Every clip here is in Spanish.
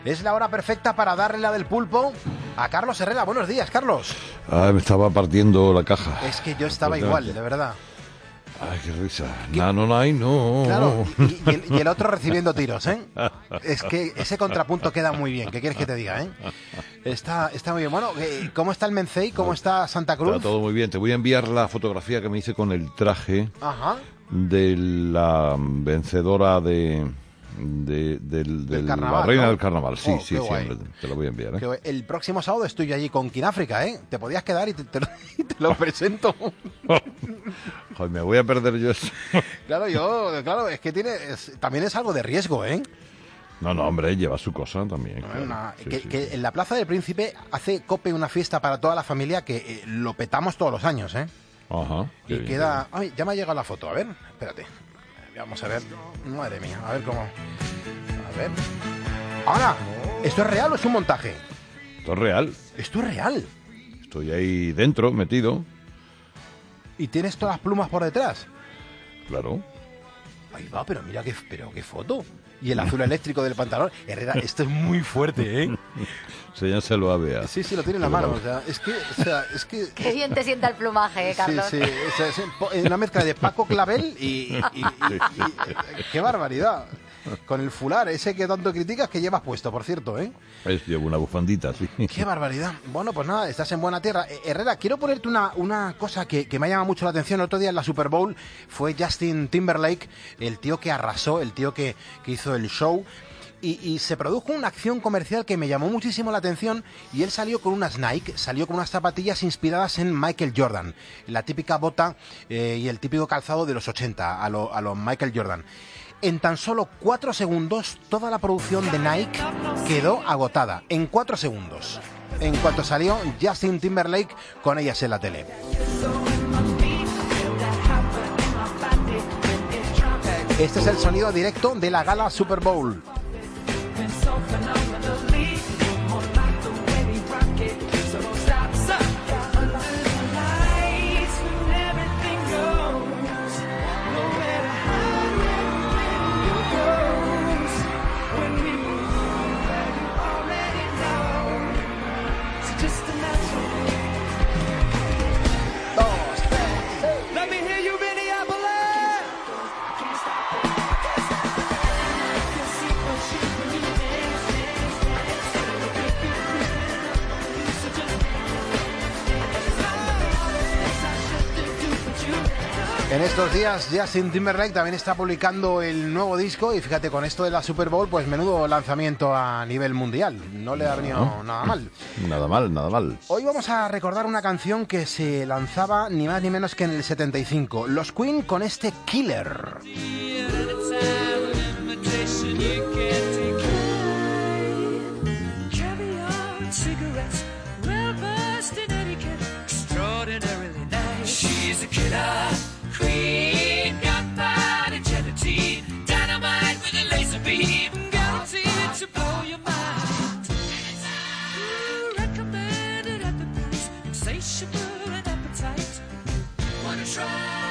Es la hora perfecta para darle la del pulpo a Carlos Herrera. Buenos días, Carlos. Me estaba partiendo la caja. Es que yo estaba igual, de verdad. Ay, qué risa. No. Claro, y el otro recibiendo tiros, ¿eh? Es que ese contrapunto queda muy bien. ¿Qué quieres que te diga, Está muy bien. Bueno, ¿cómo está el Mencey? ¿Cómo está Santa Cruz? Está todo muy bien. Te voy a enviar la fotografía que me hice con el traje de la vencedora del carnaval, la reina, ¿no? del carnaval. Sí, guay. hombre, te lo voy a enviar. El próximo sábado estoy yo allí con Kináfrica, ¿eh? Te podías quedar y te lo presento. Joder, me voy a perder yo eso. Claro, es que también es algo de riesgo, ¿eh? No, hombre, lleva su cosa también. Claro. Que en la Plaza del Príncipe hace COPE una fiesta para toda la familia que lo petamos todos los años, ¿eh? Ajá. Y queda... Ay, ya me ha llegado la foto, a ver, espérate. Vamos a ver. Madre mía, a ver cómo... A ver... ¡Ahora! ¿Esto es real o es un montaje? Esto es real. Esto es real. Estoy ahí dentro, metido. ¿Y tienes todas las plumas por detrás? Claro. Ahí va, pero mira qué foto. Y el azul eléctrico del pantalón. Herrera, esto es muy fuerte, ¿eh? Enséñaselo a Bea. Sí, lo tiene en la mano. Es que... Qué bien te sienta el plumaje, Carlos. Sí. Es una mezcla de Paco Clavel y qué barbaridad. Con el fular, ese que tanto criticas que llevas puesto, por cierto, ¿eh? Llevo una bufandita, sí. Qué barbaridad. Bueno, pues nada, estás en buena tierra. Herrera, quiero ponerte una cosa que me ha llamado mucho la atención. El otro día en la Super Bowl fue Justin Timberlake, el tío que arrasó, el tío que hizo el show. Y se produjo una acción comercial que me llamó muchísimo la atención y él salió con unas Nike, salió con unas zapatillas inspiradas en Michael Jordan, la típica bota y el típico calzado de los 80, a los Michael Jordan. En tan solo 4 segundos, toda la producción de Nike quedó agotada. En 4 segundos. En cuanto salió Justin Timberlake con ellas en la tele. Este es el sonido directo de la gala Super Bowl. En estos días Justin Timberlake también está publicando el nuevo disco y fíjate, con esto de la Super Bowl, pues menudo lanzamiento a nivel mundial. No le ha venido nada mal. Nada mal. Hoy vamos a recordar una canción que se lanzaba ni más ni menos que en el 75. Los Queen con este Killer. She's a killer queen, gunpowder gelatine, dynamite with a laser beam, guaranteed to blow your mind. Recommended epicals, insatiable and appetite. Wanna try?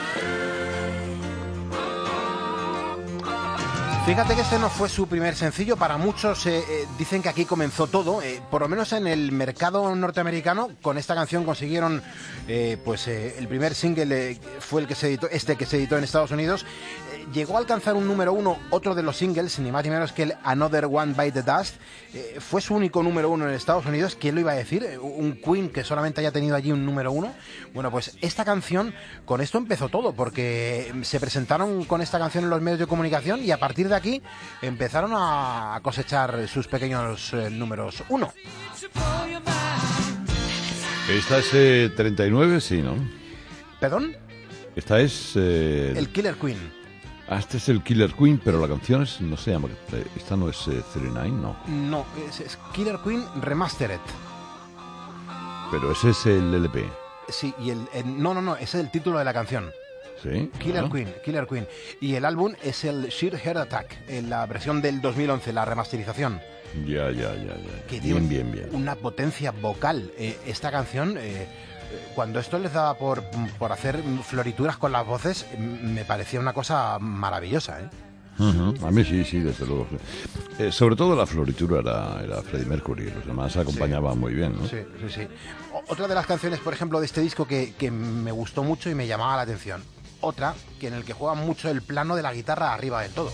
Fíjate que este no fue su primer sencillo. Para muchos dicen que aquí comenzó todo. Por lo menos en el mercado norteamericano, con esta canción consiguieron el primer single fue el que se editó, que se editó en Estados Unidos. Llegó a alcanzar un número 1, otro de los singles, ni más ni menos que el Another One Bite the Dust. Fue su único número 1 en Estados Unidos. ¿Quién lo iba a decir? Un Queen que solamente haya tenido allí un número 1. Bueno, pues esta canción, con esto empezó todo, porque se presentaron con esta canción en los medios de comunicación y a partir de aquí empezaron a cosechar sus pequeños números 1. Esta es 39, sí, ¿no? ¿Perdón? Esta es... El Killer Queen. Este es el Killer Queen, pero la canción no se llama... Esta no es 39, ¿no? No, es Killer Queen Remastered. Pero ese es el LP. Sí, y no, ese es el título de la canción. ¿Sí? Killer Queen. Y el álbum es el Sheer Heart Attack, en la versión del 2011, la remasterización. Ya. Que bien. Una potencia vocal. Esta canción, cuando esto les daba por hacer florituras con las voces, me parecía una cosa maravillosa, ¿eh? A mí sí, desde luego. Sobre todo la floritura era Freddie Mercury, los demás acompañaban muy bien, ¿no? Sí. Otra de las canciones, por ejemplo, de este disco que me gustó mucho y me llamaba la atención. Otra en el que juega mucho el plano de la guitarra arriba del todo.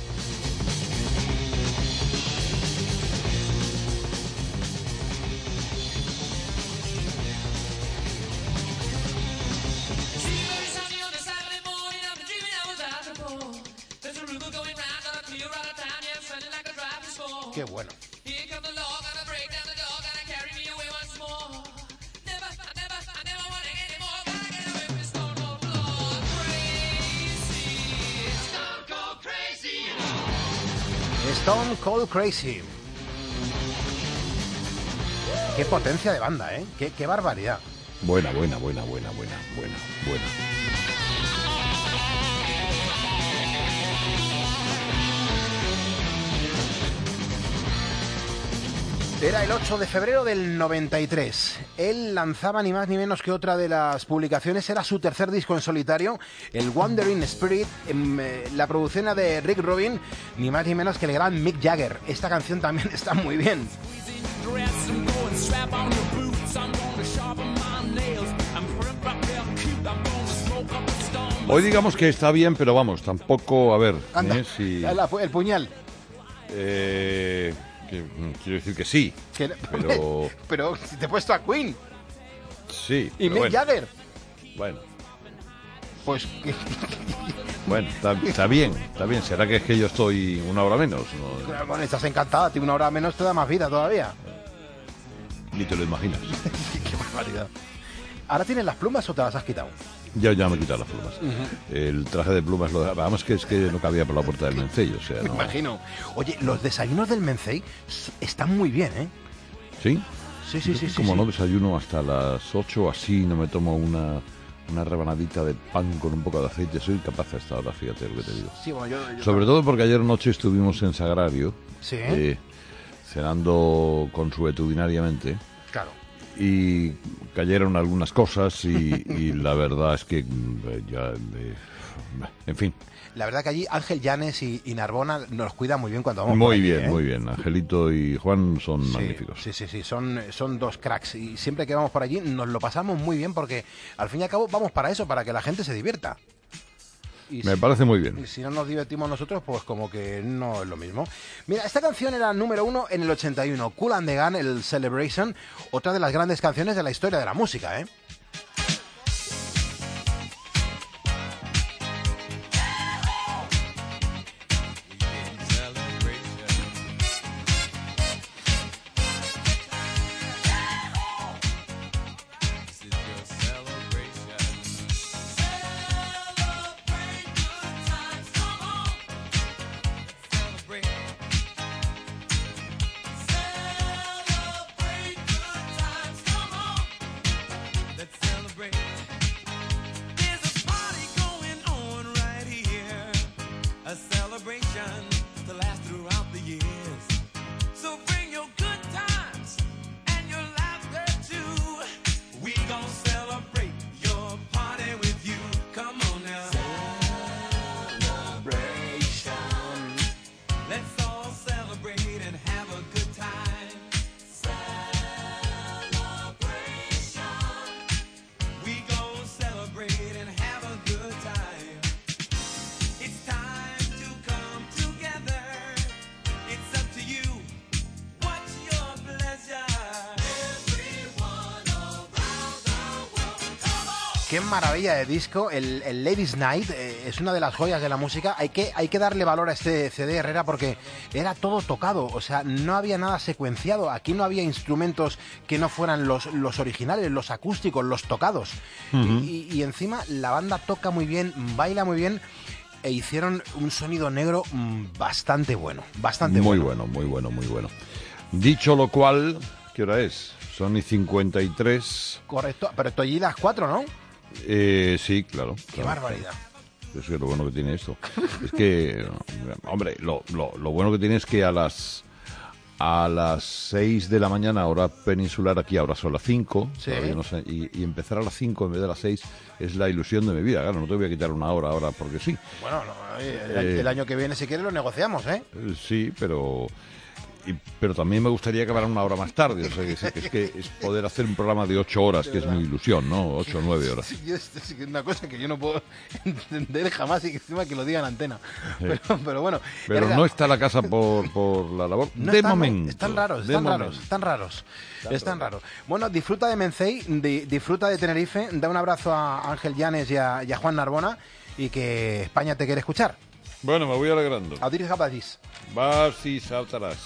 Qué bueno. Stone Cold Crazy. Qué potencia de banda, ¿eh? Qué barbaridad. Buena. Era el 8 de febrero del 93. Él lanzaba ni más ni menos que otra de las publicaciones. Era su tercer disco en solitario, el Wandering Spirit. La producción era de Rick Rubin, ni más ni menos que el gran Mick Jagger. Esta canción también está muy bien. Hoy digamos que está bien, pero vamos, tampoco, a ver... Anda, si... el puñal. Quiero decir que sí, pero si te he puesto a Queen sí, y Mick Jagger. Bueno, pues bueno, está bien. Será que es que yo estoy una hora menos, ¿no? Bueno, estás encantada, una hora menos te da más vida todavía. Ni te lo imaginas. Qué barbaridad. ¿Ahora tienes las plumas o te las has quitado? Ya me he quitado las plumas. El traje de plumas, vamos, que es que no cabía por la puerta del Mencey, o sea, Me imagino. Oye, los desayunos del Mencey están muy bien, ¿eh? ¿Sí? Sí. Como no desayuno hasta las 8 así, no me tomo una rebanadita de pan con un poco de aceite, soy capaz hasta ahora, fíjate lo que te digo. Sí, bueno, yo sobre todo porque ayer noche estuvimos en Sagrario, sí, cenando consuetudinariamente. Claro. Y cayeron algunas cosas y la verdad es que en fin. La verdad que allí Ángel Llanes y Narbona nos cuidan muy bien cuando vamos muy por allí, bien, ¿eh? Muy bien. Angelito y Juan son magníficos. Sí, son dos cracks y siempre que vamos por allí nos lo pasamos muy bien porque al fin y al cabo vamos para eso, para que la gente se divierta. Me parece muy bien. Y si no nos divertimos nosotros, pues como que no es lo mismo. Mira, esta canción era número 1 en el 81. Kool and the Gang, el Celebration, otra de las grandes canciones de la historia de la música, ¿eh? Qué maravilla de disco, el Ladies Night es una de las joyas de la música. Hay que darle valor a este CD, Herrera, porque era todo tocado, o sea, no había nada secuenciado. Aquí no había instrumentos que no fueran los originales, los acústicos, los tocados. Y encima la banda toca muy bien, baila muy bien e hicieron un sonido negro bastante bueno, bastante muy bueno. Muy bueno. Dicho lo cual, ¿qué hora es? Son y 53. Correcto, pero estoy allí las 4, ¿no? Sí, claro. Qué barbaridad. Es lo bueno que tiene esto. Es que, hombre, lo bueno que tiene es que a las a las 6 de la mañana, hora peninsular, aquí ahora son las 5, Sí. todavía no sé, y empezar a las 5 en vez de las 6 es la ilusión de mi vida. Claro, no te voy a quitar una hora ahora porque sí. Bueno, no, el año que viene, si quieres, lo negociamos, ¿eh? Sí, pero también me gustaría acabar una hora más tarde. O sea, es que es poder hacer un programa de 8 horas, que es mi ilusión, ¿no? 8 o 9 horas. Es una cosa que yo no puedo entender jamás y que encima que lo diga en antena. Pero bueno. Pero Herrera, no está la casa por la labor. no De están, momento. Están raros, de están momento. raros, están raros. Bueno, disfruta de Mencey, disfruta de Tenerife, da un abrazo a Ángel Llanes y a Juan Narbona y que España te quiere escuchar. Bueno, me voy alegrando. Audiris Gabadis. Vas y saltarás.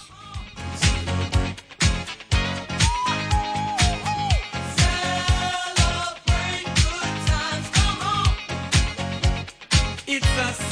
It's a